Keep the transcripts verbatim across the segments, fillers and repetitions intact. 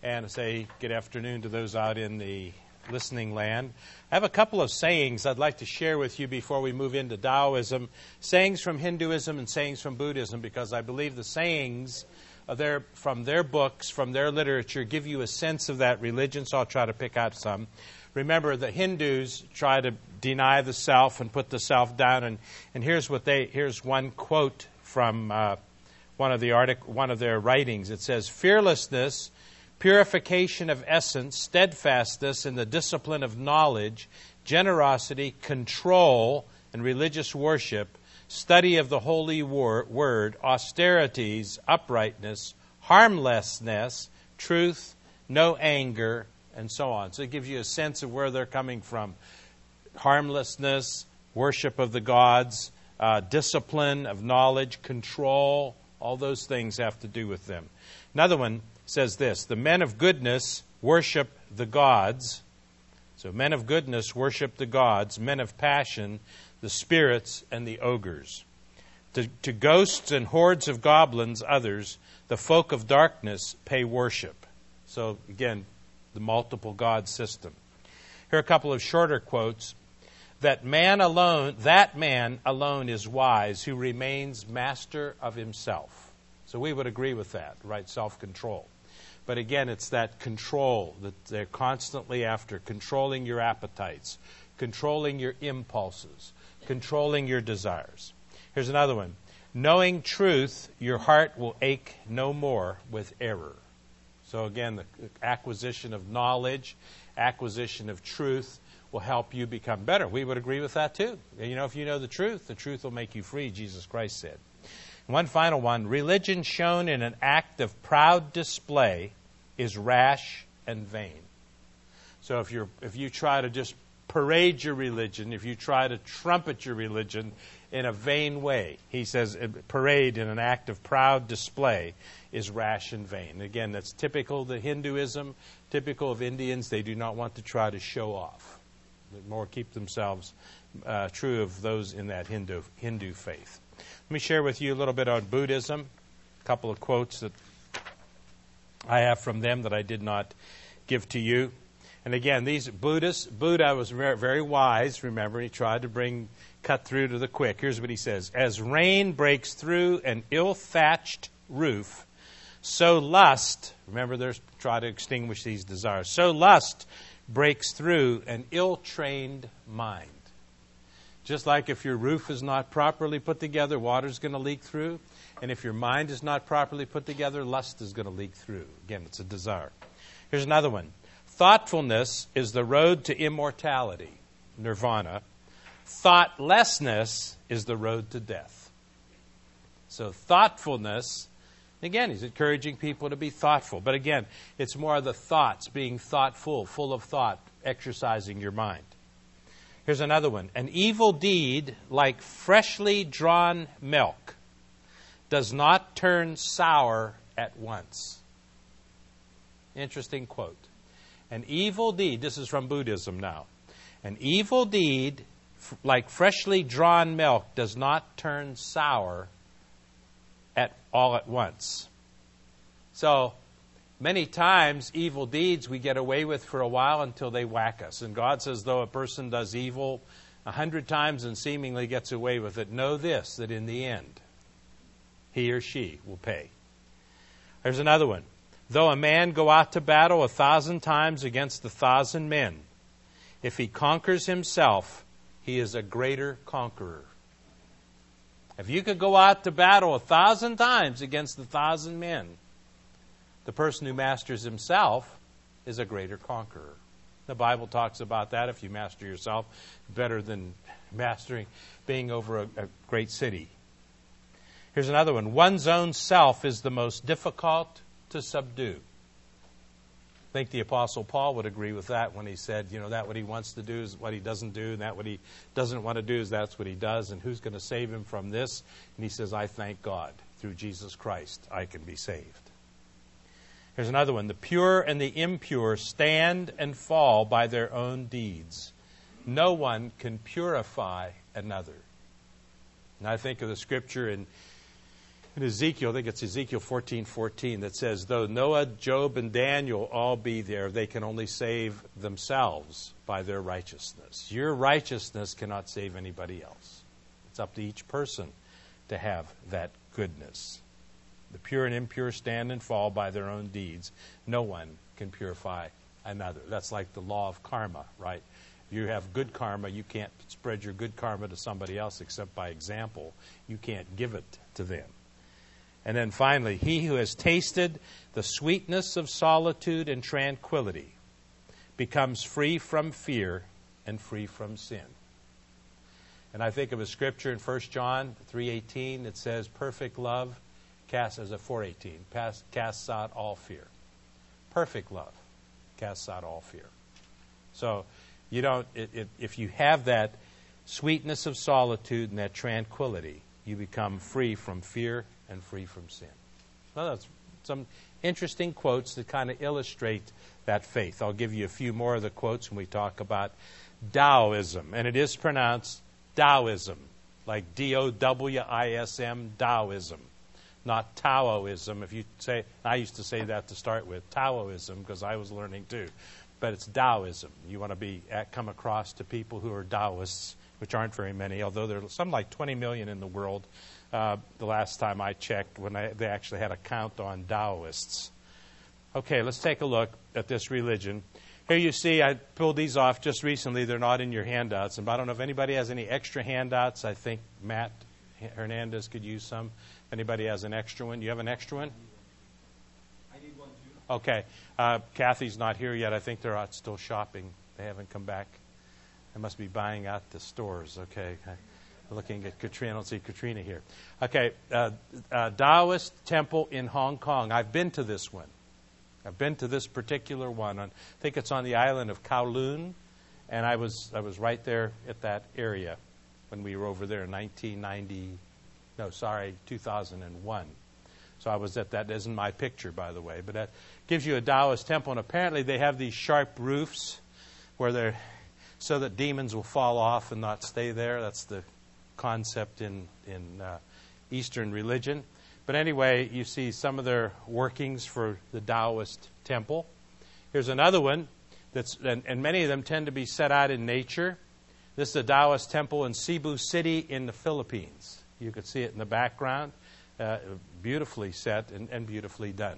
and say good afternoon to those out in the listening land. I have a couple of sayings I'd like to share with you before we move into Taoism, sayings from Hinduism and sayings from Buddhism, because I believe the sayings of their, from their books, from their literature, give you a sense of that religion, so I'll try to pick out some. Remember, the Hindus try to deny the self and put the self down, and, and here's what they here's one quote from uh, one of the artic- one of their writings. It says, "Fearlessness, purification of essence, steadfastness in the discipline of knowledge, generosity, control, and religious worship, study of the holy wor- word, austerities, uprightness, harmlessness, truth, no anger," and so on. So it gives you a sense of where they're coming from. Harmlessness, worship of the gods, uh, discipline of knowledge, control, all those things have to do with them. Another one says this: the men of goodness worship the gods. So men of goodness worship the gods, men of passion, the spirits and the ogres. To, to ghosts and hordes of goblins, others, the folk of darkness pay worship. So again, the multiple god system. Here are a couple of shorter quotes. That man alone, that man alone is wise who remains master of himself. So we would agree with that, right? Self-control. But again, it's that control that they're constantly after, controlling your appetites, controlling your impulses, controlling your desires. Here's another one. Knowing truth, your heart will ache no more with error. So again, the acquisition of knowledge, acquisition of truth will help you become better. We would agree with that too. You know, if you know the truth, the truth will make you free, Jesus Christ said. And one final one. Religion shown in an act of proud display is rash and vain. So if you're if you try to just parade your religion, if you try to trumpet your religion in a vain way, he says parade in an act of proud display is rash and vain. Again, that's typical of the Hinduism, typical of Indians. They do not want to try to show off. They more keep themselves uh, true of those in that Hindu Hindu faith. Let me share with you a little bit on Buddhism, a couple of quotes that I have from them that I did not give to you. And again, these Buddhists, Buddha was very, very wise, remember, he tried to bring, cut through to the quick. Here's what he says: as rain breaks through an ill-thatched roof, so lust, remember they're trying to extinguish these desires, so lust breaks through an ill-trained mind. Just like if your roof is not properly put together, water's going to leak through. And if your mind is not properly put together, lust is going to leak through. Again, it's a desire. Here's another one. Thoughtfulness is the road to immortality, nirvana. Thoughtlessness is the road to death. So thoughtfulness, again, he's encouraging people to be thoughtful. But again, it's more the thoughts, being thoughtful, full of thought, exercising your mind. Here's another one. An evil deed, like freshly drawn milk, does not turn sour at once. Interesting quote. An evil deed, this is from Buddhism now. An evil deed, f- like freshly drawn milk, does not turn sour at all at once. So, many times, evil deeds we get away with for a while until they whack us. And God says, though a person does evil a hundred times and seemingly gets away with it, know this, that in the end, he or she will pay. There's another one. Though a man go out to battle a thousand times against a thousand men, if he conquers himself, he is a greater conqueror. If you could go out to battle a thousand times against a thousand men, the person who masters himself is a greater conqueror. The Bible talks about that. If you master yourself, better than mastering, being over a, a great city. Here's another one. One's own self is the most difficult to subdue. I think the Apostle Paul would agree with that when he said, you know, that what he wants to do is what he doesn't do, and that what he doesn't want to do is that's what he does, and who's going to save him from this? And he says, I thank God. Through Jesus Christ, I can be saved. Here's another one. The pure and the impure stand and fall by their own deeds. No one can purify another. And I think of the scripture in In Ezekiel, I think it's Ezekiel fourteen fourteen, that says, though Noah, Job, and Daniel all be there, they can only save themselves by their righteousness. Your righteousness cannot save anybody else. It's up to each person to have that goodness. The pure and impure stand and fall by their own deeds. No one can purify another. That's like the law of karma, right? If you have good karma, you can't spread your good karma to somebody else except by example. You can't give it to them. And then finally, he who has tasted the sweetness of solitude and tranquility becomes free from fear and free from sin. And I think of a scripture in First John three eighteen that says, perfect love casts, as a four eighteen, casts out all fear. Perfect love casts out all fear. So, you don't, it, it, if you have that sweetness of solitude and that tranquility, you become free from fear and free from sin. Well, that's some interesting quotes that kind of illustrate that faith. I'll give you a few more of the quotes when we talk about Taoism. And it is pronounced Taoism, like D O W I S M, Taoism, not Taoism. If you say, I used to say that to start with, Taoism, because I was learning too. But it's Taoism. You want to be at, come across to people who are Taoists, which aren't very many, although there are some like twenty million in the world. Uh, the last time I checked, when I, they actually had a count on Taoists. Okay, let's take a look at this religion. Here you see, I pulled these off just recently. They're not in your handouts. And I don't know if anybody has any extra handouts. I think Matt Hernandez could use some. If anybody has an extra one. You have an extra one? I need one too. Okay. Uh, Kathy's not here yet. I think they're out still shopping. They haven't come back. They must be buying out the stores. Okay. Looking at Katrina. I don't see Katrina here. Okay. Uh, uh, Taoist temple in Hong Kong. I've been to this one. I've been to this particular one. I think it's on the island of Kowloon, and I was I was right there at that area when we were over there in nineteen ninety. No, sorry, two thousand one. So I was at that. That isn't my picture, by the way, but that gives you a Taoist temple, and apparently they have these sharp roofs where they're so that demons will fall off and not stay there. That's the concept in in uh, Eastern religion. But anyway, you see some of their workings for the Taoist temple. Here's another one, that's and, and many of them tend to be set out in nature. This is the Taoist temple in Cebu City in the Philippines. You could see it in the background. Uh, beautifully set and, and beautifully done.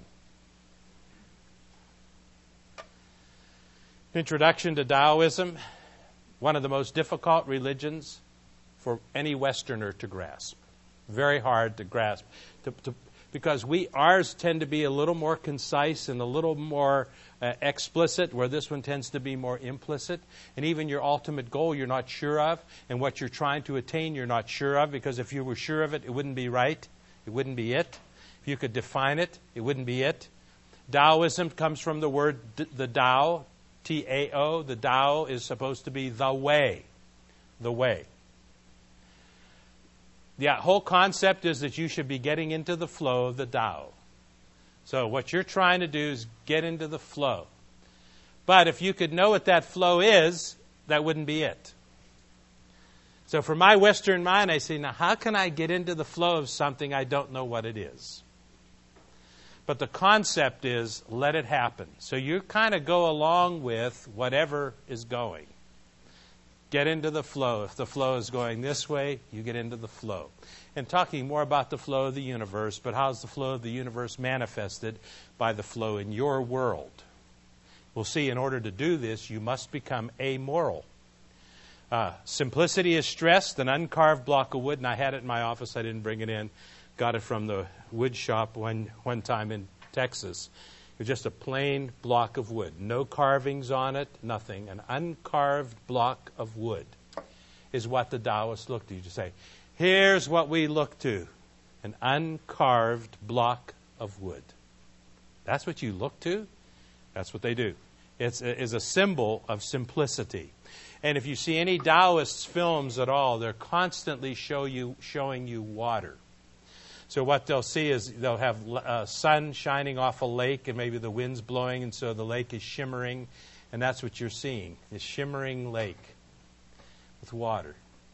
Introduction to Taoism, one of the most difficult religions for any Westerner to grasp. Very hard to grasp, to, to, because we ours tend to be a little more concise and a little more uh, explicit, where this one tends to be more implicit. And even your ultimate goal you're not sure of, and what you're trying to attain you're not sure of, because if you were sure of it, it wouldn't be right. It wouldn't be it. If you could define it, it wouldn't be it. Taoism comes from the word d- the Tao, T A O. The Tao is supposed to be the way. The way. The whole concept is that you should be getting into the flow of the Tao. So what you're trying to do is get into the flow. But if you could know what that flow is, that wouldn't be it. So for my Western mind, I say, now how can I get into the flow of something I don't know what it is? But the concept is, let it happen. So you kind of go along with whatever is going. Get into the flow. If the flow is going this way, you get into the flow. And talking more about the flow of the universe, but how's the flow of the universe manifested? By the flow in your world. We'll see, in order to do this, you must become amoral. Uh, simplicity is stressed, an uncarved block of wood, and I had it in my office. I didn't bring it in. Got it from the wood shop one, one time in Texas. It was just a plain block of wood. No carvings on it, nothing. An uncarved block of wood is what the Taoists look to. You just say, here's what we look to. An uncarved block of wood. That's what you look to? That's what they do. It's a, is a symbol of simplicity. And if you see any Taoist films at all, they're constantly show you, showing you water. So what they'll see is they'll have uh, sun shining off a lake, and maybe the wind's blowing, and so the lake is shimmering. And that's what you're seeing, this shimmering lake with water.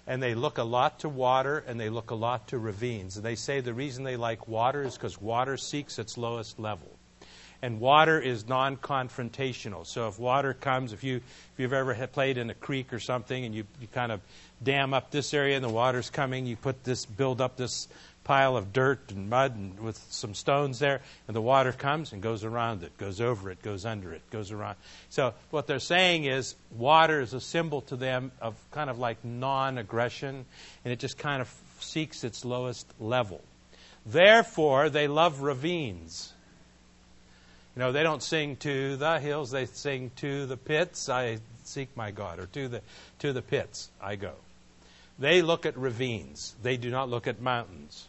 And they look a lot to water, and they look a lot to ravines. And they say the reason they like water is because water seeks its lowest level. And water is non-confrontational. So if water comes, if, you, if you've ever had played in a creek or something, and you, you kind of dam up this area and the water's coming, you put this, build up this pile of dirt and mud and with some stones there, and the water comes and goes around it, goes over it, goes under it, goes around. So what they're saying is water is a symbol to them of kind of like non-aggression, and it just kind of seeks its lowest level. Therefore, they love ravines. You know, they don't sing to the hills, they sing to the pits, I seek my God, or to the to the pits I go. They look at ravines. They do not look at mountains.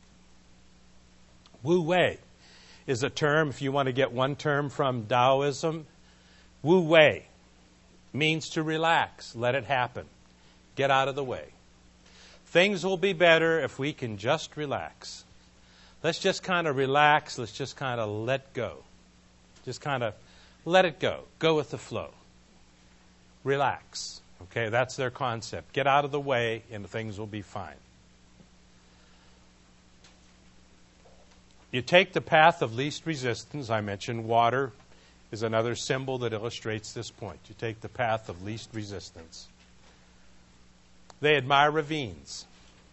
Wu Wei is a term, if you want to get one term from Taoism. Wu Wei means to relax, let it happen, get out of the way. Things will be better if we can just relax. Let's just kind of relax, let's just kind of let go. Just kind of let it go. Go with the flow. Relax. Okay, that's their concept. Get out of the way and things will be fine. You take the path of least resistance. I mentioned water is another symbol that illustrates this point. You take the path of least resistance. They admire ravines.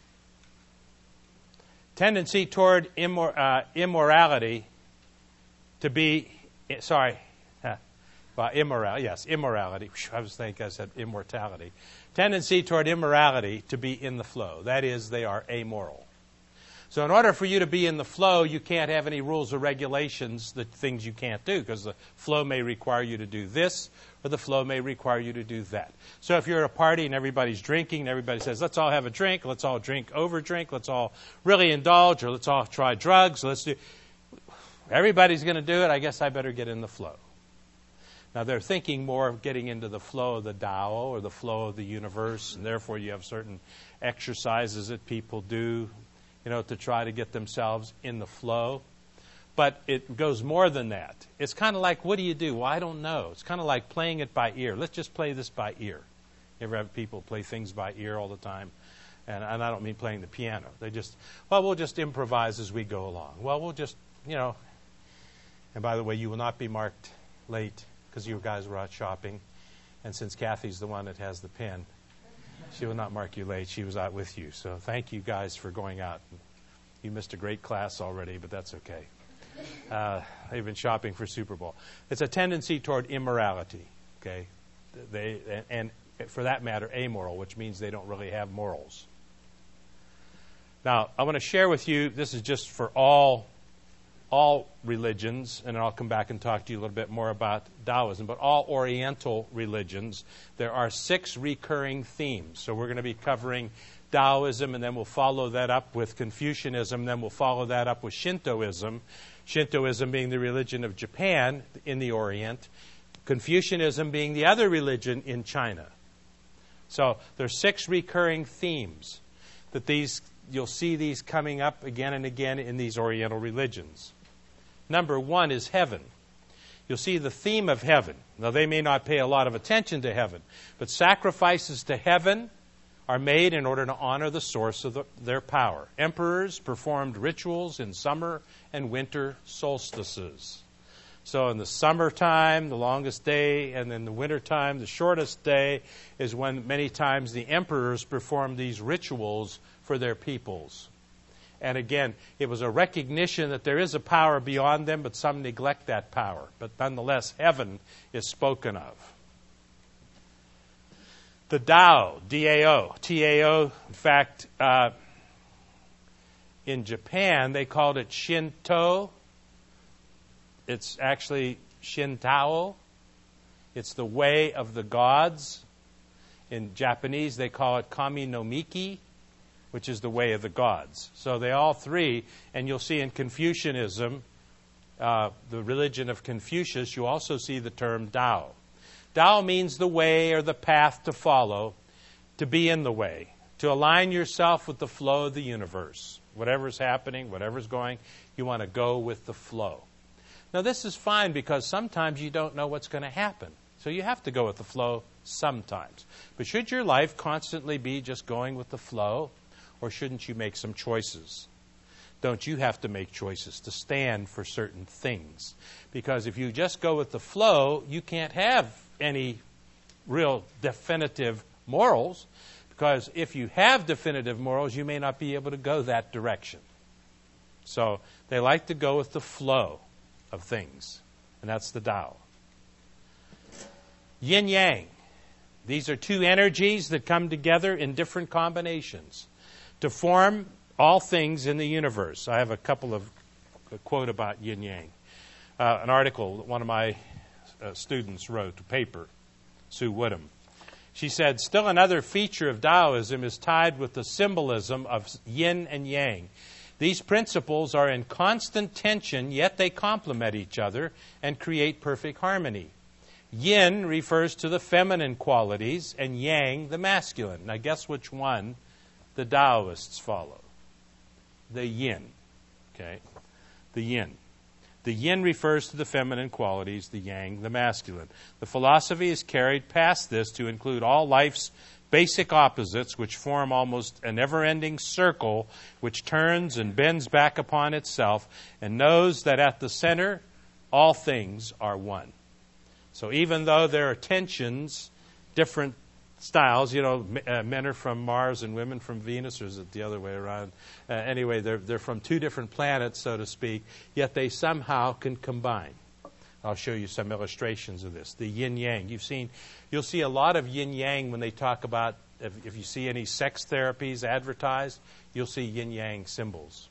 Tendency toward immor- uh, immorality to be, sorry, uh, well, immorality, yes, immorality. I was thinking I said immortality. Tendency toward immorality to be in the flow. That is, they are amoral. So in order for you to be in the flow, you can't have any rules or regulations, the things you can't do, because the flow may require you to do this, or the flow may require you to do that. So if you're at a party and everybody's drinking, and everybody says, let's all have a drink, let's all drink over drink, let's all really indulge, or let's all try drugs, let's do... Everybody's going to do it, I guess I better get in the flow. Now they're thinking more of getting into the flow of the Tao, or the flow of the universe, and therefore you have certain exercises that people do, you know, to try to get themselves in the flow. But it goes more than that. It's kind of like, what do you do? Well, I don't know. It's kind of like playing it by ear. Let's just play this by ear. You ever have people play things by ear all the time? And, and I don't mean playing the piano. They just, well, we'll just improvise as we go along. Well, we'll just, you know. And by the way, you will not be marked late because you guys were out shopping. And since Kathy's the one that has the pen, she will not mark you late. She was out with you. So thank you guys for going out. You missed a great class already, but that's okay. Uh, they've been shopping for Super Bowl. It's a tendency toward immorality, okay? They and, and for that matter, amoral, which means they don't really have morals. Now, I want to share with you, this is just for all all religions, and I'll come back and talk to you a little bit more about Taoism, but all Oriental religions, there are six recurring themes. So we're going to be covering Taoism, and then we'll follow that up with Confucianism, then we'll follow that up with Shintoism. Shintoism being the religion of Japan in the Orient, Confucianism being the other religion in China. So there's six recurring themes that these you'll see these coming up again and again in these Oriental religions. Number one is heaven. You'll see the theme of heaven. Now, they may not pay a lot of attention to heaven, but sacrifices to heaven are made in order to honor the source of the, their power. Emperors performed rituals in summer and winter solstices. So in the summertime, the longest day, and in the wintertime, the shortest day, is when many times the emperors performed these rituals for their peoples. And again, it was a recognition that there is a power beyond them, but some neglect that power. But nonetheless, heaven is spoken of. The Tao, D A O, T A O, in fact, uh, in Japan, they called it Shinto. It's actually Shintao. It's the way of the gods. In Japanese, they call it Kami no Miki, which is the way of the gods. So they all three, and you'll see in Confucianism, uh, the religion of Confucius, you also see the term Tao. Tao means the way or the path to follow, to be in the way, to align yourself with the flow of the universe. Whatever's happening, whatever's going, you want to go with the flow. Now this is fine because sometimes you don't know what's going to happen. So you have to go with the flow sometimes. But should your life constantly be just going with the flow, or shouldn't you make some choices? Don't you have to make choices to stand for certain things? Because if you just go with the flow, you can't have any real definitive morals. Because if you have definitive morals, you may not be able to go that direction. So they like to go with the flow of things. And that's the Tao. Yin Yang. These are two energies that come together in different combinations to form all things in the universe. I have a couple of a quote about Yin Yang. Uh, an article that one of my uh, students wrote, a paper, Sue Woodham. She said, still another feature of Taoism is tied with the symbolism of yin and yang. These principles are in constant tension, yet they complement each other and create perfect harmony. Yin refers to the feminine qualities and yang the masculine. Now guess which one the Taoists follow? The yin. Okay? The yin. The yin refers to the feminine qualities, the yang, the masculine. The philosophy is carried past this to include all life's basic opposites, which form almost a never-ending circle which turns and bends back upon itself and knows that at the center all things are one. So even though there are tensions, different styles, you know, uh, men are from Mars and women from Venus, or is it the other way around? Uh, anyway, they're, they're from two different planets, so to speak, yet they somehow can combine. I'll show you some illustrations of this. The yin-yang. You've seen, you'll see a lot of yin-yang when they talk about, if, if you see any sex therapies advertised, you'll see yin-yang symbols.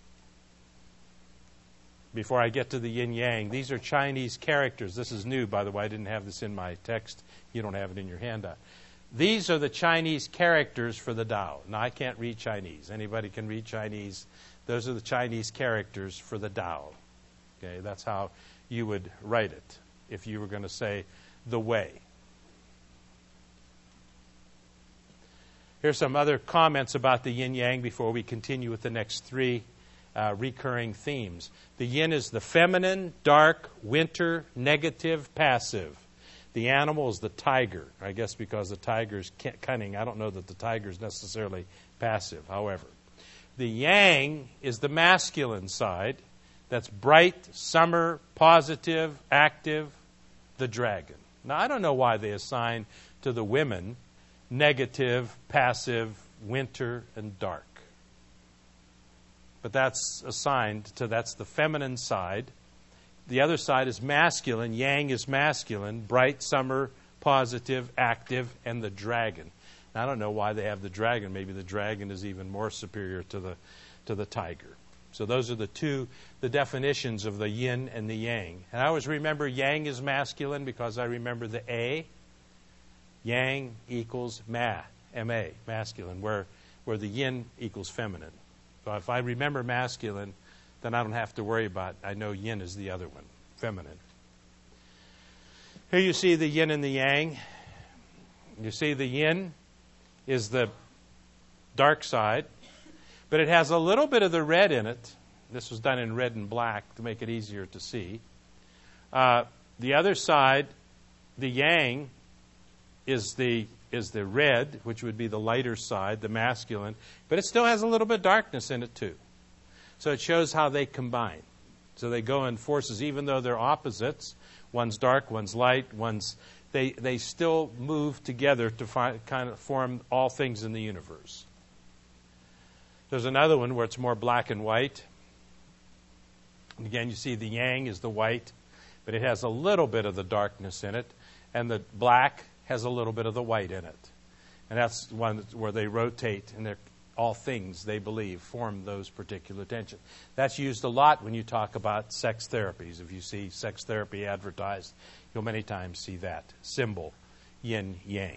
Before I get to the yin-yang, these are Chinese characters. This is new, by the way. I didn't have this in my text. You don't have it in your handout. These are the Chinese characters for the Tao. Now, I can't read Chinese. Anybody can read Chinese. Those are the Chinese characters for the Tao. Okay, that's how you would write it if you were going to say the way. Here's some other comments about the yin-yang before we continue with the next three uh, recurring themes. The yin is the feminine, dark, winter, negative, passive. The animal is the tiger, I guess because the tiger's cunning. I don't know that the tiger is necessarily passive, however. The yang is the masculine side. That's bright, summer, positive, active, the dragon. Now, I don't know why they assign to the women negative, passive, winter, and dark. But that's assigned to, that's the feminine side. The other side is masculine. Yang is masculine, bright, summer, positive, active, and the dragon. Now, I don't know why they have the dragon. Maybe the dragon is even more superior to the to the tiger. So those are the two, the definitions of the yin and the yang. And I always remember yang is masculine because I remember the A. Yang equals ma, M-A, masculine, where, where the yin equals feminine. So if I remember masculine, then I don't have to worry about, I know yin is the other one, feminine. Here you see the yin and the yang. You see the yin is the dark side, but it has a little bit of the red in it. This was done in red and black to make it easier to see. Uh, the other side, the yang, is the is the red, which would be the lighter side, the masculine, but it still has a little bit of darkness in it too. So it shows how they combine. So they go in forces, even though they're opposites. One's dark, one's light, one's they they still move together to fi- kind of form all things in the universe. There's another one where it's more black and white. And again, you see the yang is the white, but it has a little bit of the darkness in it, and the black has a little bit of the white in it. And that's one where they rotate, and they're all things, they believe, form those particular tensions. That's used a lot when you talk about sex therapies. If you see sex therapy advertised, you'll many times see that symbol, yin, yang.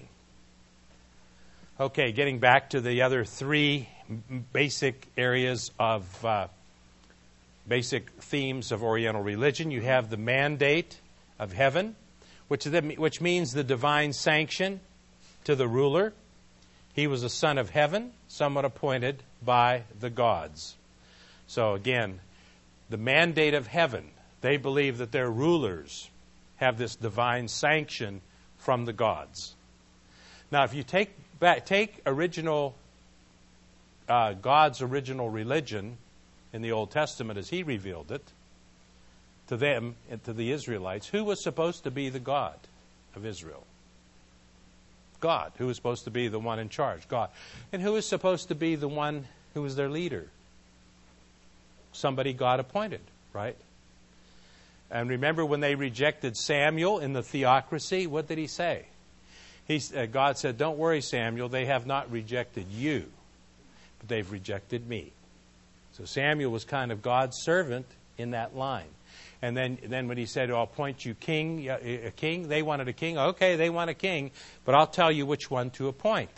Okay, getting back to the other three basic areas of uh, basic themes of Oriental religion. You have the mandate of heaven, which, which means the divine sanction to the ruler. He was a son of heaven, someone appointed by the gods. So again, the mandate of heaven. They believe that their rulers have this divine sanction from the gods. Now, if you take back, take original uh, God's original religion in the Old Testament as He revealed it to them, to the Israelites, who was supposed to be the God of Israel? God. Who was supposed to be the one in charge? God. And who was supposed to be the one who was their leader? Somebody God appointed, right? And remember when they rejected Samuel in the theocracy, what did He say? He, uh, God said, don't worry, Samuel, they have not rejected you, but they've rejected me. So Samuel was kind of God's servant in that line. And then, then when He said, I'll appoint you king, a king, they wanted a king. Okay, they want a king, but I'll tell you which one to appoint.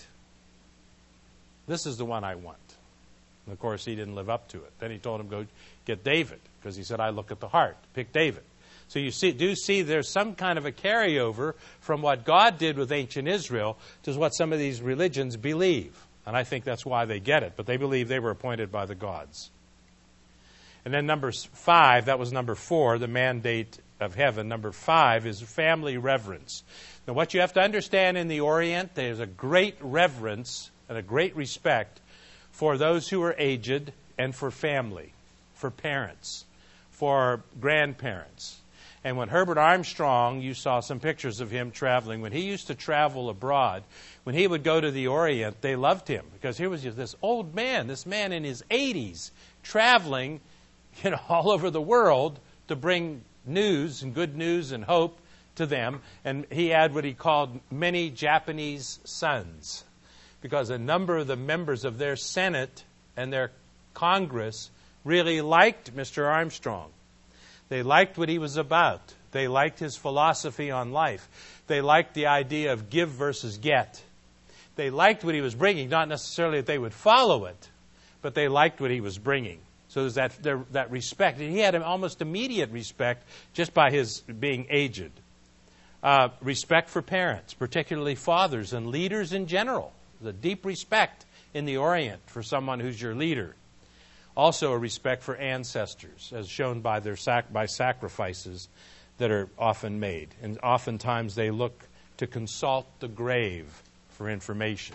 This is the one I want. And of course, he didn't live up to it. Then He told him, go get David, because He said, I look at the heart. Pick David. So you see, do see there's some kind of a carryover from what God did with ancient Israel to what some of these religions believe. And I think that's why they get it. But they believe they were appointed by the gods. And then number five, that was number four, the mandate of heaven. Number five is family reverence. Now, what you have to understand in the Orient, there's a great reverence and a great respect for those who are aged and for family, for parents, for grandparents. And when Herbert Armstrong, you saw some pictures of him traveling, when he used to travel abroad, when he would go to the Orient, they loved him because here was this old man, this man in his eighties, traveling, you know, all over the world to bring news and good news and hope to them. And he had what he called many Japanese sons, because a number of the members of their Senate and their Congress really liked Mister Armstrong. They liked what he was about. They liked his philosophy on life. They liked the idea of give versus get. They liked what he was bringing, not necessarily that they would follow it, but they liked what he was bringing. So there's that, there, that respect. And he had an almost immediate respect just by his being aged. Uh, respect for parents, particularly fathers and leaders in general. There's a deep respect in the Orient for someone who's your leader. Also a respect for ancestors, as shown by their sac- by sacrifices that are often made. And oftentimes they look to consult the grave for information.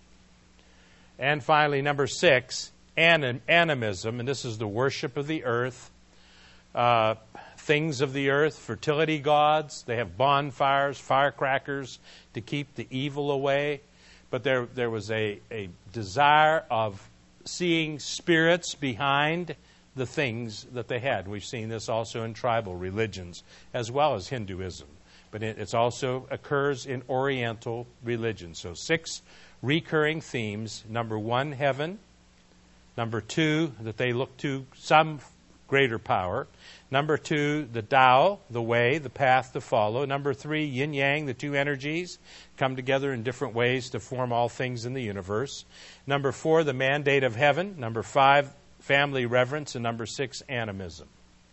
And finally, number six, anim- animism, and this is the worship of the earth, uh, things of the earth, fertility gods. They have bonfires, firecrackers to keep the evil away. But there, there was a, a desire of seeing spirits behind the things that they had. We've seen this also in tribal religions as well as Hinduism. But it it's also occurs in Oriental religion. So six recurring themes. Number one, heaven. Number two, that they look to some greater power. Number two, the Tao, the way, the path to follow. Number three, yin-yang, the two energies, come together in different ways to form all things in the universe. Number four, the mandate of heaven. Number five, family reverence. And number six, animism.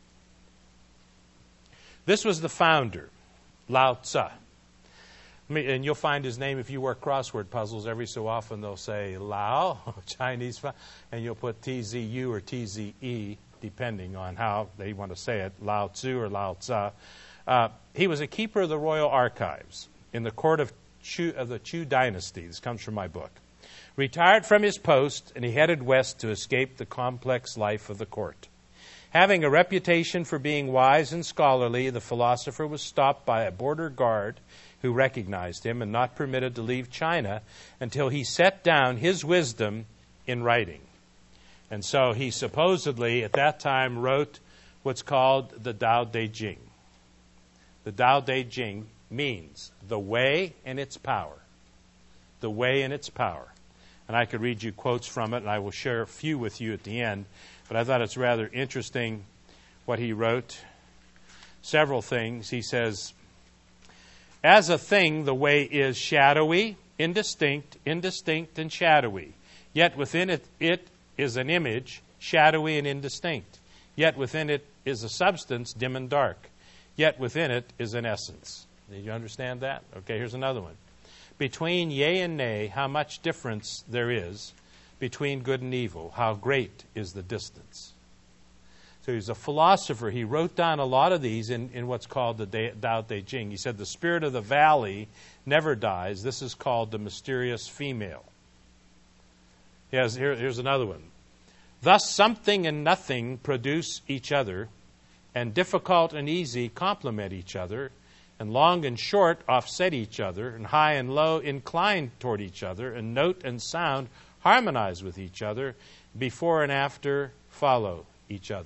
This was the founder, Lao Tzu. And you'll find his name if you work crossword puzzles. Every so often they'll say Lao, Chinese, and you'll put T Z U or T Z E, depending on how they want to say it, Lao Tzu or Lao Tzu. Uh, he was a keeper of the royal archives in the court of, Chu, of the Chu dynasty. This comes from my book. Retired from his post, and he headed west to escape the complex life of the court. Having a reputation for being wise and scholarly, the philosopher was stopped by a border guard who recognized him and not permitted to leave China until he set down his wisdom in writing. And so he supposedly, at that time, wrote what's called the Tao Te Ching. The Tao Te Ching means the way and its power. The way and its power. And I could read you quotes from it, and I will share a few with you at the end. But I thought it's rather interesting what he wrote. Several things. He says, as a thing, the way is shadowy, indistinct, indistinct, and shadowy. Yet within it, it is an image, shadowy and indistinct. Yet within it is a substance, dim and dark. Yet within it is an essence. Did you understand that? Okay, here's another one. Between yea and nay, how much difference there is. Between good and evil, how great is the distance. So he's a philosopher. He wrote down a lot of these in, in what's called the Tao Te Ching. He said the spirit of the valley never dies. This is called the mysterious female. He has, here, here's another one. Thus something and nothing produce each other, and difficult and easy complement each other, and long and short offset each other, and high and low incline toward each other, and note and sound harmonize with each other, before and after follow each other.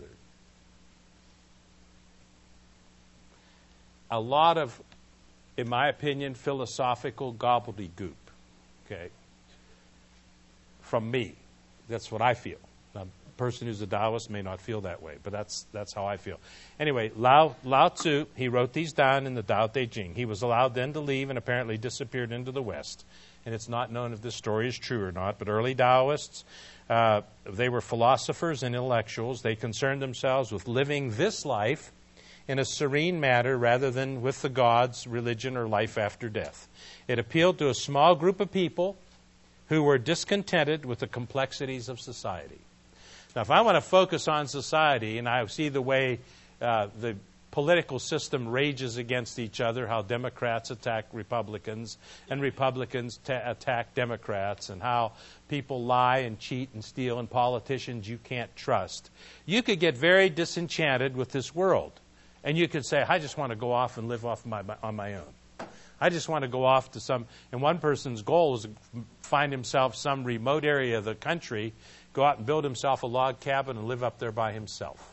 A lot of, in my opinion, philosophical gobbledygook, okay, from me. That's what I feel. Now, a person who's a Taoist may not feel that way, but that's that's how I feel. Anyway, Lao, Lao Tzu, he wrote these down in the Tao Te Ching. He was allowed then to leave and apparently disappeared into the West. And it's not known if this story is true or not, but early Taoists, uh, they were philosophers and intellectuals. They concerned themselves with living this life in a serene manner rather than with the gods, religion, or life after death. It appealed to a small group of people who were discontented with the complexities of society. Now, if I want to focus on society and I see the way uh, the political system rages against each other, how Democrats attack Republicans and Republicans ta- attack Democrats, and how people lie and cheat and steal, and politicians you can't trust, you could get very disenchanted with this world. And you could say, I just want to go off and live off my, on my own. I just want to go off to some, and one person's goal is to find himself some remote area of the country, go out and build himself a log cabin and live up there by himself.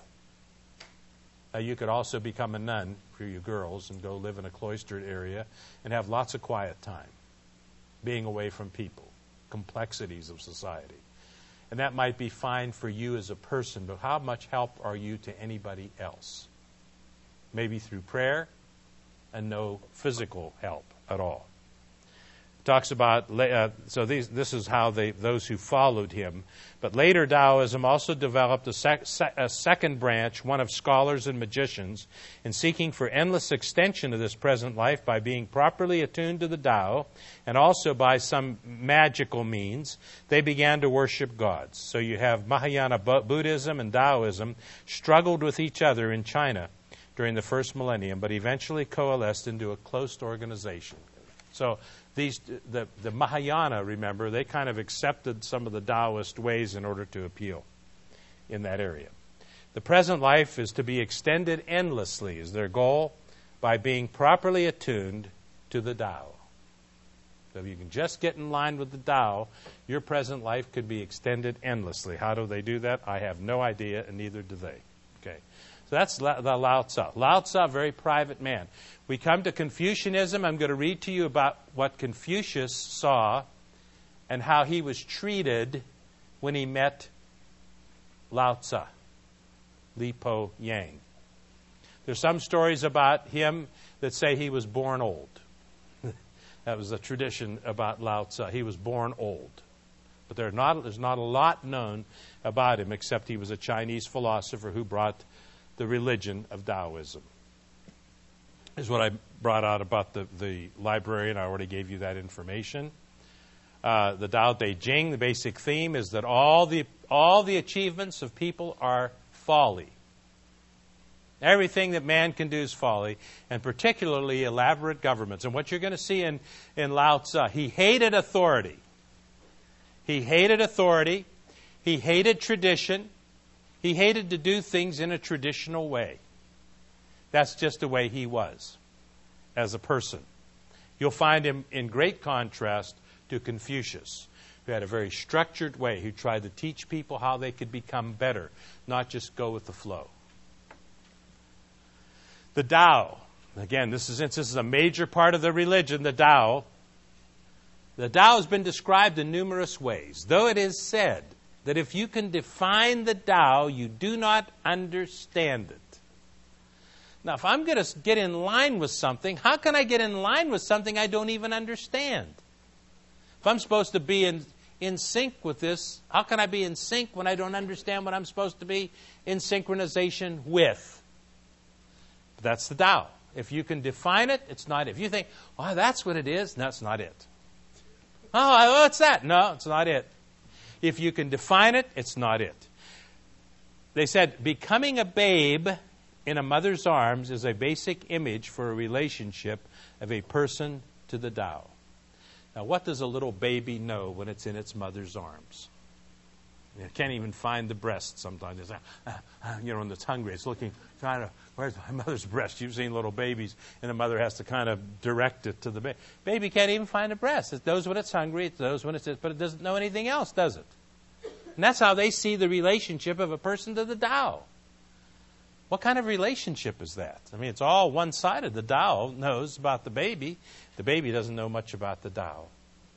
Uh, you could also become a nun for you girls and go live in a cloistered area and have lots of quiet time, being away from people, complexities of society. And that might be fine for you as a person, but how much help are you to anybody else? Maybe through prayer and no physical help at all. Talks about, uh, so these, this is how they, those who followed him. But later Taoism also developed a, sec, a second branch, one of scholars and magicians, in seeking for endless extension of this present life by being properly attuned to the Tao, and also by some magical means, they began to worship gods. So you have Mahayana Buddhism and Taoism struggled with each other in China during the first millennium, but eventually coalesced into a close organization. So these, the, the Mahayana, remember, they kind of accepted some of the Taoist ways in order to appeal in that area. The present life is to be extended endlessly, is their goal, by being properly attuned to the Tao. So if you can just get in line with the Tao, your present life could be extended endlessly. How do they do that? I have no idea, and neither do they. Okay. So that's the Lao Tzu. Lao Tzu, a very private man. We come to Confucianism. I'm going to read to you about what Confucius saw and how he was treated when he met Lao Tzu, Li Po Yang. There's some stories about him that say he was born old. That was a tradition about Lao Tzu. He was born old. But there's not, there's not a lot known about him except he was a Chinese philosopher who brought the religion of Taoism. Is what I brought out about the, the librarian. I already gave you that information. Uh, the Tao Te Ching, the basic theme is that all the all the achievements of people are folly. Everything that man can do is folly, and particularly elaborate governments. And what you're going to see in, in Lao Tzu, he hated authority. He hated authority. He hated tradition. He hated to do things in a traditional way. That's just the way he was as a person. You'll find him in great contrast to Confucius, who had a very structured way, who tried to teach people how they could become better, not just go with the flow. The Tao, again, this is, since this is a major part of the religion, the Tao, the Tao has been described in numerous ways, though it is said that if you can define the Tao, you do not understand it. Now, if I'm going to get in line with something, how can I get in line with something I don't even understand? If I'm supposed to be in, in sync with this, how can I be in sync when I don't understand what I'm supposed to be in synchronization with? But that's the Tao. If you can define it, it's not it. If you think, oh, that's what it is, that's not it. Oh, what's that? No, it's not it. If you can define it, it's not it. they said, becoming a babe in a mother's arms is a basic image for a relationship of a person to the Tao. Now, what does a little baby know when it's in its mother's arms? It can't even find the breast sometimes. It's like, uh, uh, you know, when it's hungry, it's looking, trying to, where's my mother's breast? You've seen little babies, and the mother has to kind of direct it to the baby. Baby can't even find a breast. It knows when it's hungry, it knows when it's, but it doesn't know anything else, does it? And that's how they see the relationship of a person to the Tao. What kind of relationship is that? I mean, it's all one-sided. The Tao knows about the baby. The baby doesn't know much about the Tao.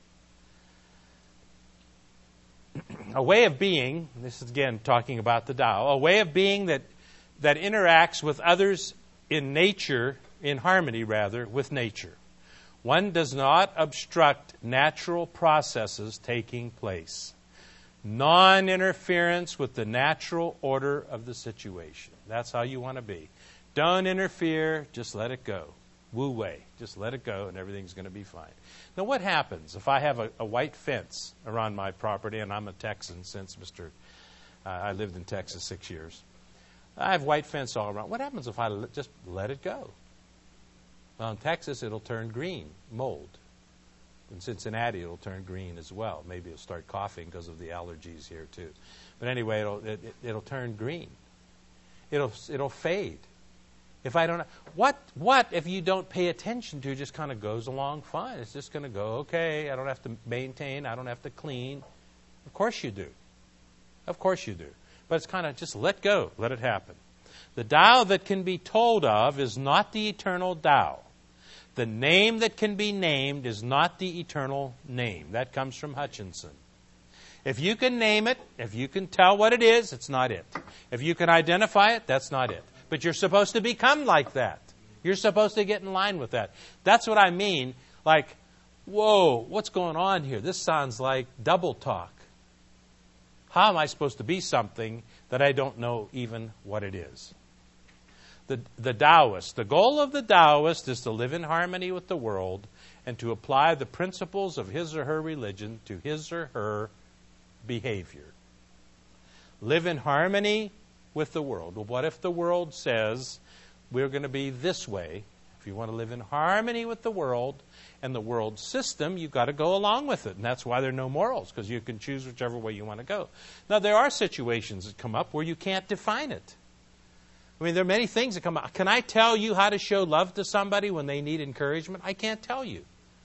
A way of being, this is again talking about the Tao, a way of being that, that interacts with others in nature, in harmony rather, with nature. One does not obstruct natural processes taking place. Non-interference with the natural order of the situation. That's how you want to be. Don't interfere, just let it go. Wu wei, just let it go and everything's going to be fine. Now what happens if I have a, a white fence around my property, and I'm a Texan since Mister Uh, I lived in Texas six years. I have white fence all around. What happens if I l- just let it go? Well, in Texas it'll turn green, mold. In Cincinnati, it'll turn green as well. Maybe it'll start coughing because of the allergies here too. But anyway, it'll it, it, it'll turn green. It'll it'll fade. If I don't, what what if you don't pay attention to? It just kind of goes along fine. It's just going to go okay. I don't have to maintain. I don't have to clean. Of course you do. Of course you do. But it's kind of just let go, let it happen. The Tao that can be told of is not the eternal Tao. The name that can be named is not the eternal name. That comes from Hutchinson. If you can name it, if you can tell what it is, it's not it. If you can identify it, that's not it. But you're supposed to become like that. You're supposed to get in line with that. That's what I mean. Like, whoa, what's going on here? This sounds like double talk. How am I supposed to be something that I don't know even what it is? The, the Taoist, the goal of the Taoist is to live in harmony with the world and to apply the principles of his or her religion to his or her behavior. Live in harmony with the world. Well, what if the world says we're going to be this way? If you want to live in harmony with the world and the world system, you've got to go along with it. And that's why there are no morals, because you can choose whichever way you want to go. Now, there are situations that come up where you can't define it. I mean, there are many things that come up. Can I tell you how to show love to somebody when they need encouragement? I can't tell you.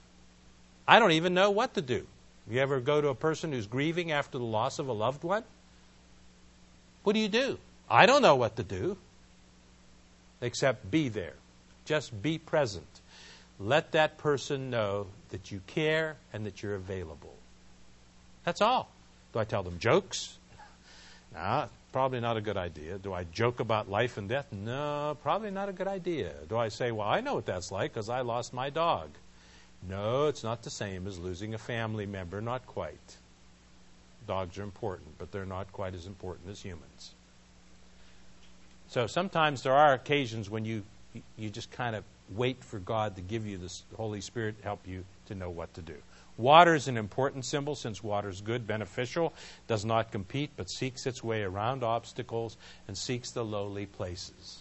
I don't even know what to do. You ever go to a person who's grieving after the loss of a loved one? What do you do? I don't know what to do, except be there. Just be present. Let that person know that you care and that you're available. That's all. Do I tell them jokes? No, probably not a good idea. Do I joke about life and death? No, probably not a good idea. Do I say, well, I know what that's like because I lost my dog? No, it's not the same as losing a family member. Not quite. Dogs are important, but they're not quite as important as humans. So sometimes there are occasions when you you just kind of wait for God to give you the Holy Spirit to help you to know what to do. Water is an important symbol since water is good, beneficial, does not compete, but seeks its way around obstacles and seeks the lowly places.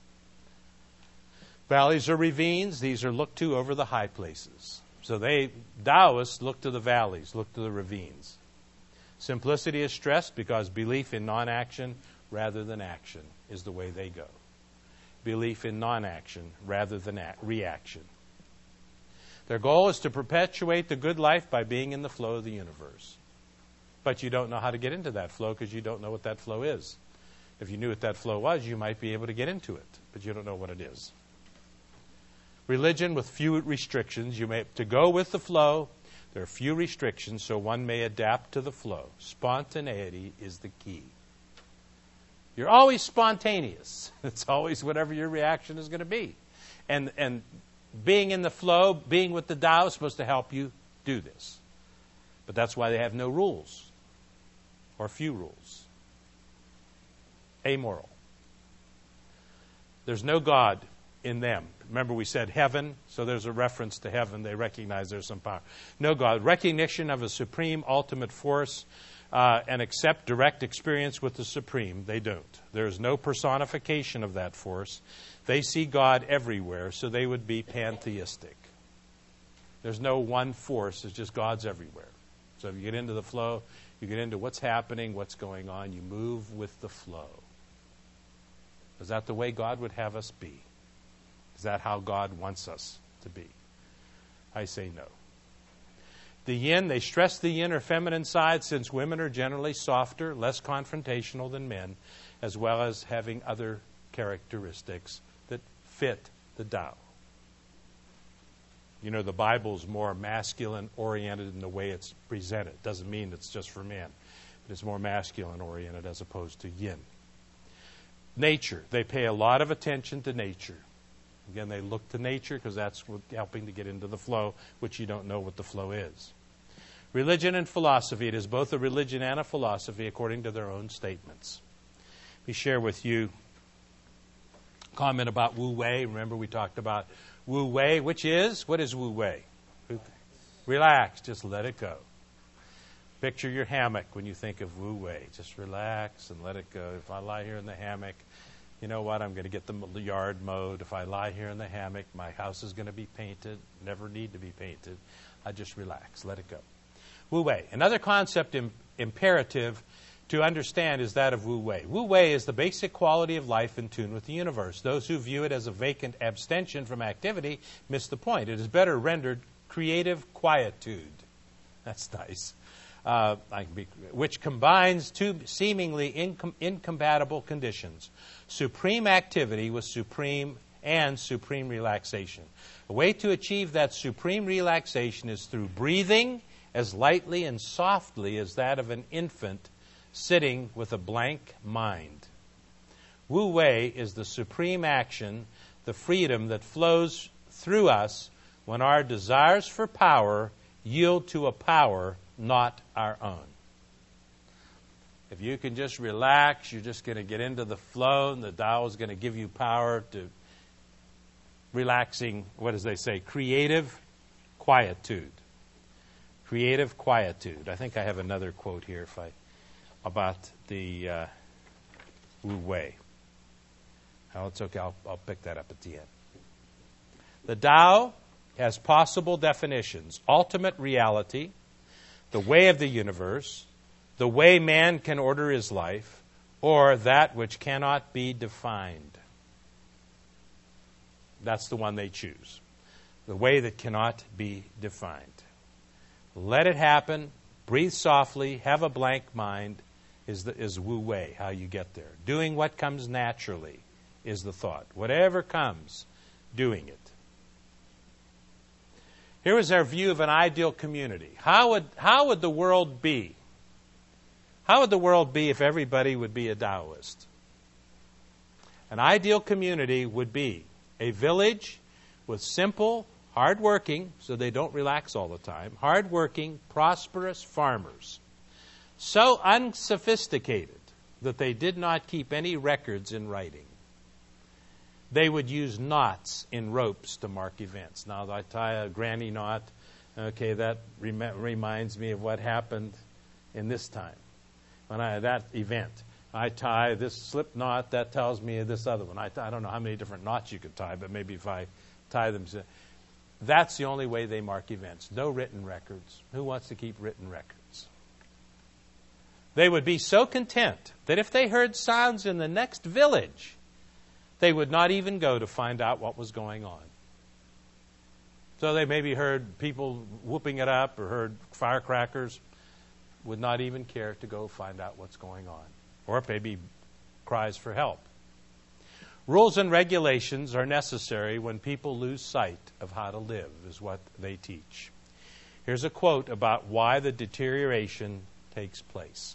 Valleys are ravines. These are looked to over the high places. So they, Taoists, look to the valleys, look to the ravines. Simplicity is stressed because belief in non-action rather than action is the way they go. Belief in non-action rather than reaction. Their goal is to perpetuate the good life by being in the flow of the universe. But you don't know how to get into that flow because you don't know what that flow is. If you knew what that flow was, you might be able to get into it, but you don't know what it is. Religion with few restrictions. You may to go with the flow. There are few restrictions, so one may adapt to the flow. Spontaneity is the key. You're always spontaneous. It's always whatever your reaction is going to be. And and being in the flow, being with the Tao is supposed to help you do this. But that's why they have no rules. Or few rules. Amoral. There's no God in them. Remember we said heaven, so there's a reference to heaven. They recognize there's some power. No God. Recognition of a supreme ultimate force uh, and accept direct experience with the Supreme. They don't. There is no personification of that force. They see God everywhere, so they would be pantheistic. There's no one force. It's just God's everywhere. So if you get into the flow, you get into what's happening, what's going on. You move with the flow. Is that the way God would have us be? Is that how God wants us to be? I say no. The yin, they stress the yin or feminine side since women are generally softer, less confrontational than men, as well as having other characteristics that fit the Tao. You know, the Bible's more masculine-oriented in the way it's presented. Doesn't mean it's just for men, but it's more masculine-oriented as opposed to yin. Nature. They pay a lot of attention to nature. Again, they look to nature because that's what, helping to get into the flow, which you don't know what the flow is. Religion and philosophy. It is both a religion and a philosophy according to their own statements. Let me share with you a comment about Wu Wei. Remember we talked about Wu Wei, which is, what is Wu Wei? Relax. Just let it go. Picture your hammock when you think of Wu Wei. Just relax and let it go. If I lie here in the hammock, you know what? I'm going to get the yard mowed. If I lie here in the hammock, my house is going to be painted. Never need to be painted. I just relax. Let it go. Wu Wei. Another concept im- imperative to understand is that of Wu Wei. Wu Wei is the basic quality of life in tune with the universe. Those who view it as a vacant abstention from activity miss the point. It is better rendered creative quietude. That's nice. Uh, I can be, which combines two seemingly incom- incompatible conditions: supreme activity with supreme and supreme relaxation. A way to achieve that supreme relaxation is through breathing as lightly and softly as that of an infant sitting with a blank mind. Wu Wei is the supreme action, the freedom that flows through us when our desires for power yield to a power not our own. If you can just relax, you're just going to get into the flow, and the Tao is going to give you power to relaxing, what does they say, creative quietude. Creative quietude. I think I have another quote here if I, about the uh, Wu Wei. Oh, it's okay. I'll, I'll pick that up at the end. The Tao has possible definitions: ultimate reality, the way of the universe, the way man can order his life, or that which cannot be defined. That's the one they choose. The way that cannot be defined. Let it happen. Breathe softly. Have a blank mind is, the, is Wu Wei, how you get there. Doing what comes naturally is the thought. Whatever comes, doing it. Here is our view of an ideal community. How would, how would the world be? How would the world be if everybody would be a Taoist? An ideal community would be a village with simple, hard-working, so they don't relax all the time, hard-working, prosperous farmers, so unsophisticated that they did not keep any records in writing. They would use knots in ropes to mark events. Now, I tie a granny knot. Okay, that rem- reminds me of what happened in this time, when I that event. I tie this slip knot, that tells me of this other one. I, I don't know how many different knots you could tie, but maybe if I tie them. That's the only way they mark events. No written records. Who wants to keep written records? They would be so content that if they heard sounds in the next village, they would not even go to find out what was going on. So they maybe heard people whooping it up or heard firecrackers, would not even care to go find out what's going on. Or maybe cries for help. Rules and regulations are necessary when people lose sight of how to live, is what they teach. Here's a quote about why the deterioration takes place.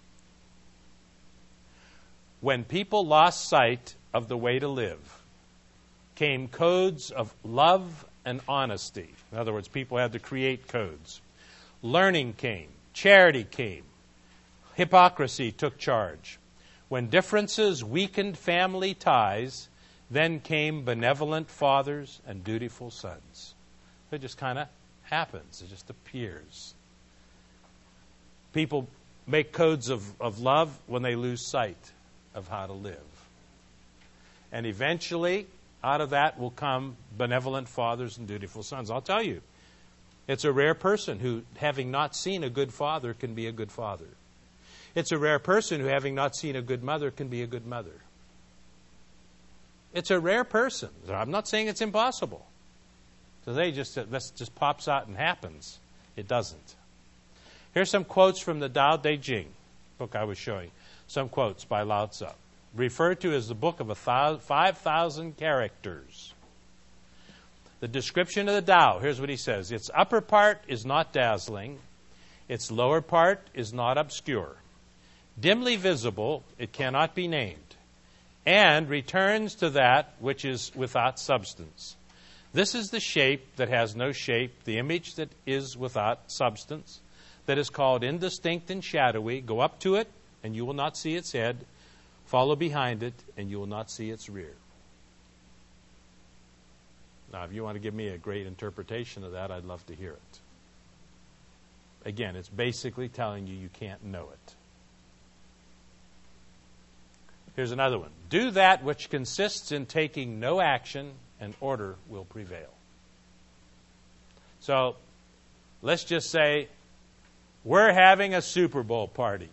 When people lost sight of the way to live, came codes of love and honesty. In other words, people had to create codes. Learning came. Charity came. Hypocrisy took charge. When differences weakened family ties, then came benevolent fathers and dutiful sons. It just kind of happens. It just appears. People make codes of, of love when they lose sight of how to live. And eventually, out of that will come benevolent fathers and dutiful sons. I'll tell you, it's a rare person who, having not seen a good father, can be a good father. It's a rare person who, having not seen a good mother, can be a good mother. It's a rare person. I'm not saying it's impossible. Today, just this just pops out and happens. It doesn't. Here's some quotes from the Tao Te Ching book I was showing. Some quotes by Lao Tzu, referred to as the book of a thousand, five thousand characters. The description of the Tao, here's what he says. Its upper part is not dazzling. Its lower part is not obscure. Dimly visible, it cannot be named, and returns to that which is without substance. This is the shape that has no shape, the image that is without substance, that is called indistinct and shadowy. Go up to it, and you will not see its head. Follow behind it, and you will not see its rear. Now, if you want to give me a great interpretation of that, I'd love to hear it. Again, it's basically telling you you can't know it. Here's another one. Do that which consists in taking no action, and order will prevail. So, let's just say we're having a Super Bowl party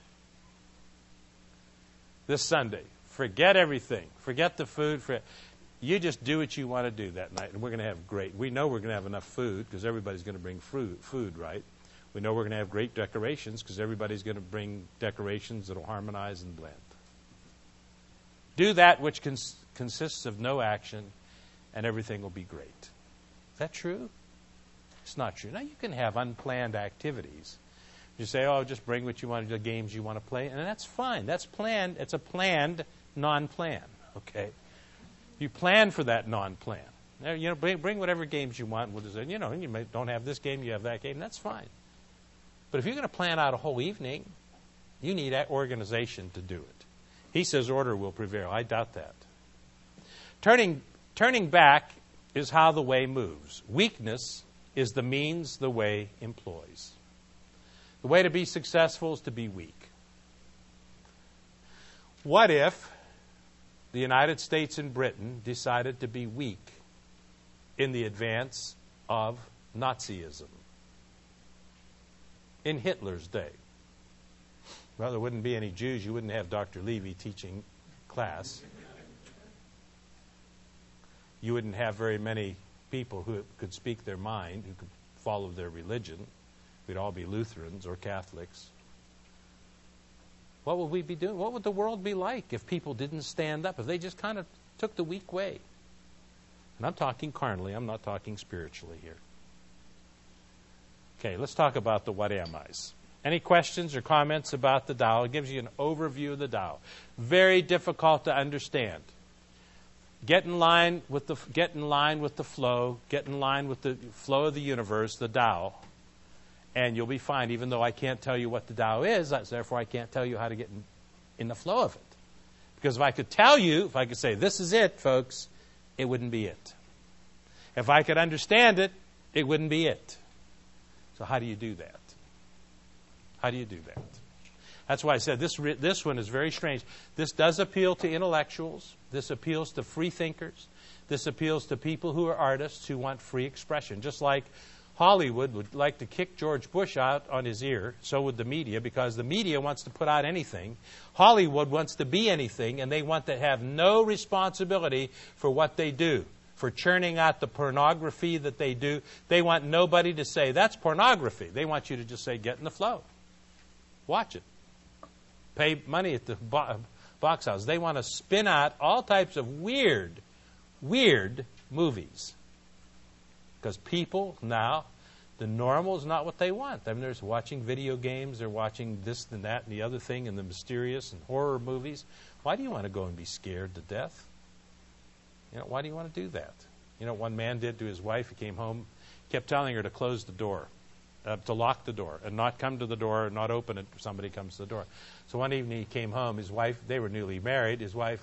this Sunday. Forget everything. Forget the food. Forget, you just do what you want to do that night, and we're going to have great. We know we're going to have enough food because everybody's going to bring food, food, right? We know we're going to have great decorations because everybody's going to bring decorations that will harmonize and blend. Do that which cons- consists of no action, and everything will be great. Is that true? It's not true. Now, you can have unplanned activities. You say, oh, just bring what you want to do, the games you want to play, and that's fine. That's planned. It's a planned non-plan, okay? You plan for that non-plan. You know, bring, bring whatever games you want. We'll just say, you know, you may, don't have this game, you have that game. That's fine. But if you're going to plan out a whole evening, you need that organization to do it. He says order will prevail. I doubt that. Turning, turning back is how the way moves. Weakness is the means the way employs. The way to be successful is to be weak. What if the United States and Britain decided to be weak in the advance of Nazism in Hitler's day? Well, there wouldn't be any Jews. You wouldn't have Doctor Levy teaching class. You wouldn't have very many people who could speak their mind, who could follow their religion. We'd all be Lutherans or Catholics. What would we be doing? What would the world be like if people didn't stand up, if they just kind of took the weak way? And I'm talking carnally. I'm not talking spiritually here. Okay, let's talk about the what am I's. Any questions or comments about the Tao? It gives you an overview of the Tao. Very difficult to understand. Get in line with the get in line with the flow. Get in line with the flow of the universe, the Tao, and you'll be fine. Even though I can't tell you what the Tao is, therefore I can't tell you how to get in, in the flow of it. Because if I could tell you, if I could say this is it, folks, it wouldn't be it. If I could understand it, it wouldn't be it. So how do you do that? How do you do that? That's why I said this this one is very strange. This does appeal to intellectuals. This appeals to free thinkers. This appeals to people who are artists who want free expression. Just like Hollywood would like to kick George Bush out on his ear, so would the media, because the media wants to put out anything. Hollywood wants to be anything, and they want to have no responsibility for what they do, for churning out the pornography that they do. They want nobody to say, that's pornography. They want you to just say, get in the flow. Watch it. Pay money at the bo- box house. They want to spin out all types of weird, weird movies. Because people now, the normal is not what they want. I mean, they're watching video games, they're watching this and that and the other thing, and the mysterious and horror movies. Why do you want to go and be scared to death? You know, why do you want to do that? You know what one man did to his wife? He came home, kept telling her to close the door. Uh, to lock the door and not come to the door, not open it if somebody comes to the door. So one evening he came home, his wife, they were newly married, his wife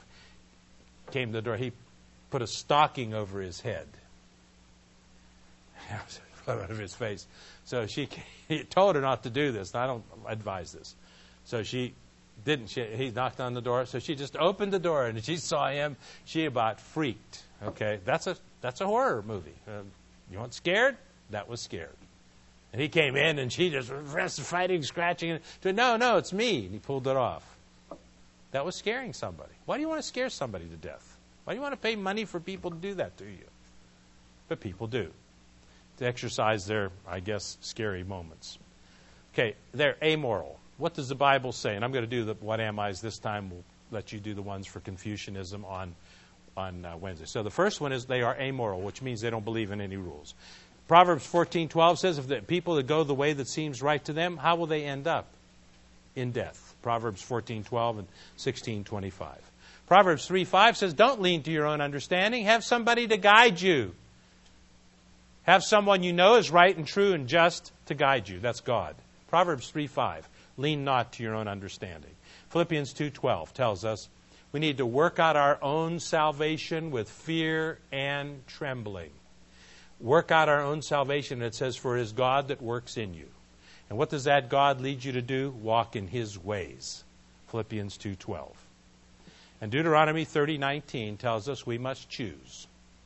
came to the door, he put a stocking over his head. out of his face. So she he told her not to do this. And I don't advise this. So she didn't. She, he knocked on the door. So she just opened the door, and she saw him. She about freaked. Okay, that's a that's a horror movie. Uh, you want scared? That was scared. And he came in, and she just was fighting, scratching. And said, "No, no, it's me." And he pulled it off. That was scaring somebody. Why do you want to scare somebody to death? Why do you want to pay money for people to do that to you? But people do. To exercise their, I guess, scary moments. Okay, they're amoral. What does the Bible say? And I'm going to do the what am I's this time. We'll let you do the ones for Confucianism on, on uh, Wednesday. So the first one is they are amoral, which means they don't believe in any rules. Proverbs fourteen twelve says, if the people that go the way that seems right to them, how will they end up? In death. Proverbs fourteen twelve and sixteen twenty-five. Proverbs three five says, don't lean to your own understanding. Have somebody to guide you. Have someone you know is right and true and just to guide you. That's God. Proverbs three five. Lean not to your own understanding. Philippians two twelve tells us we need to work out our own salvation with fear and trembling. Work out our own salvation, it says, for it is God that works in you. And what does that God lead you to do? Walk in His ways. Philippians two twelve. And Deuteronomy thirty nineteen tells us we must choose.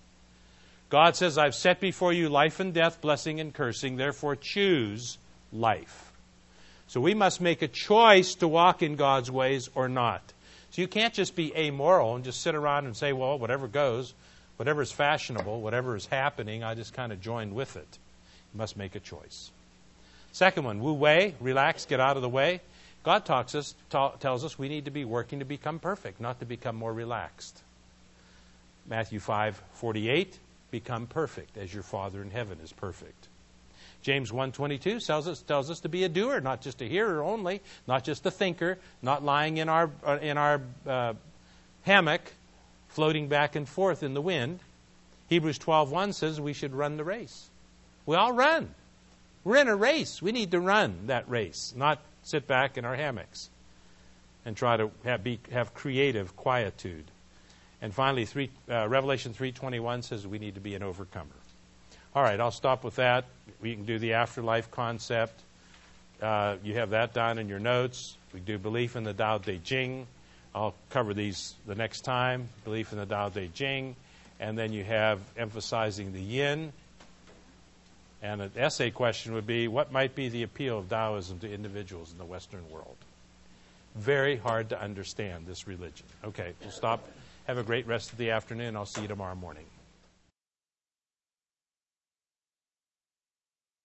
God says, I've set before you life and death, blessing and cursing. Therefore, choose life. So we must make a choice to walk in God's ways or not. So you can't just be amoral and just sit around and say, well, whatever goes, whatever is fashionable, whatever is happening, I just kind of join with it. You must make a choice. Second one, wu wei, relax, get out of the way. God talks us, ta- tells us we need to be working to become perfect, not to become more relaxed. Matthew five forty-eight, become perfect as your Father in heaven is perfect. James one twenty-two tells us, tells us to be a doer, not just a hearer only, not just a thinker, not lying in our, in our uh, hammock, floating back and forth in the wind. Hebrews twelve one says we should run the race. We all run. We're in a race. We need to run that race, not sit back in our hammocks and try to have, be, have creative quietude. And finally, three, uh, Revelation three twenty-one says we need to be an overcomer. All right, I'll stop with that. We can do the afterlife concept. Uh, you have that down in your notes. We do belief in the Tao Te Ching. I'll cover these the next time. Belief in the Tao Te Ching. And then you have emphasizing the yin. And an essay question would be, what might be the appeal of Taoism to individuals in the Western world? Very hard to understand this religion. Okay, we'll stop. Have a great rest of the afternoon. I'll see you tomorrow morning.